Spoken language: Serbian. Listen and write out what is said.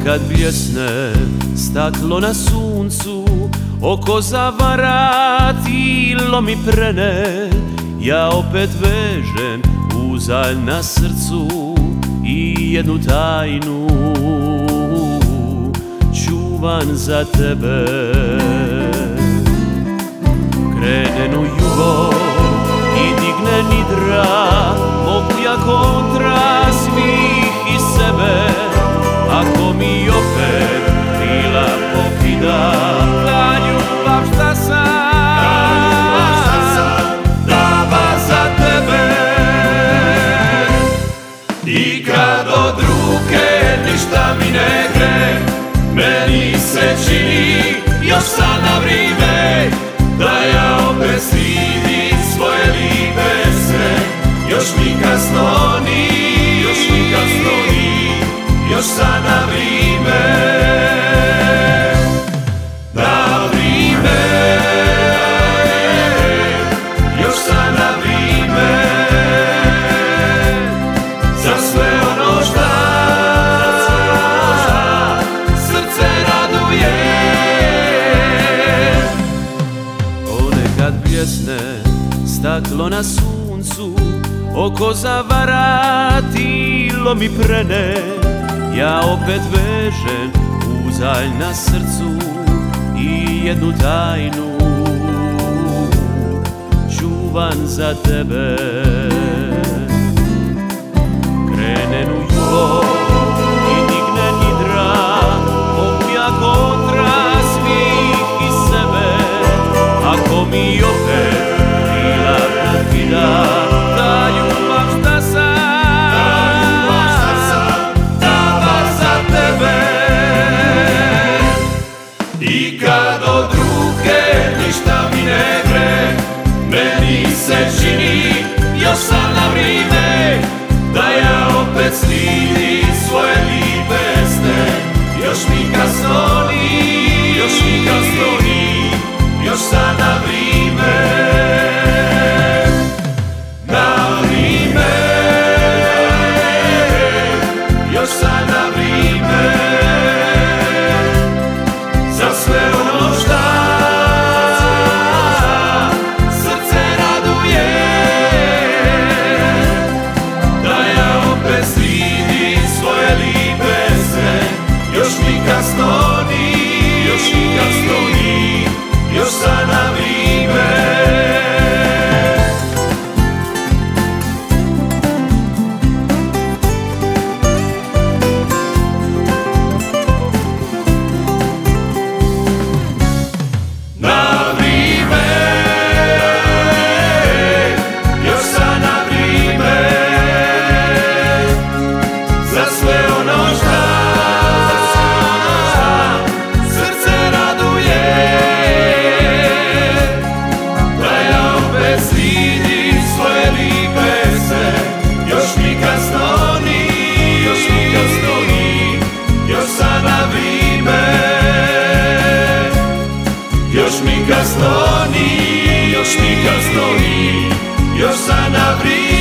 Ponekad bjesne staklo na suncu, oko zavara, tilo mi prene. Ja opet vežem uzalj na srcu i jednu tajnu čuvan za tebe. Krene u jugo i digne nidra, moguja kontra svih i sebe. Ako mi opet krila pokida ta ljubav šta sam dava za tebe. I kad od ruke ništa mi ne gre, meni se čini još sad na vrime da ja opet slidim svoje libe sve. Još mi kasno ni, još mi kasno ni, još sad na vrime, na vrime, još sad na vrime, za sve ono šta srce raduje. Ponekad bjesne staklo na suncu, oko zavara, tilo mi prene. Ja opet vežem uzalj na srcu i jednu tajnu čuvan za tebe. Krenem u jugo i digne nidra, moguja kontra svih i sebe. Ako mi opet krila pokida ta ljubav šta sam dava za tebe. I kad od ruke ništa mi ne gre, meni se čini još sad na vrime da ja opet slidim svoje libe sne. Još mi kasno ni, još mi kasno ni, još sad na vrime, na vrime, još sad na vrime, za sve ono šta srce raduje. Da ja opet slidim svoje libe sve. Još mi kasno ni, još mi kasno ni, još sad na vrime. Još mi kasno ni, još mi kasno ni, još sad na vrime.